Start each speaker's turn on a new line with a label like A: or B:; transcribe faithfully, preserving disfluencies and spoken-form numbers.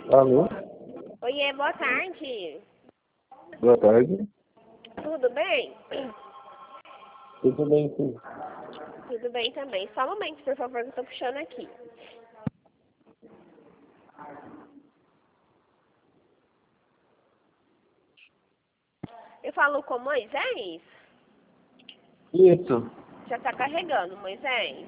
A: Alô?
B: Oiê, boa tarde.
A: Boa tarde.
B: Tudo bem?
A: Tudo bem, sim.
B: Tudo bem também. Só um momento, por favor, que eu tô puxando aqui. Eu falo com Moisés?
A: Isso.
B: Já tá carregando, Moisés.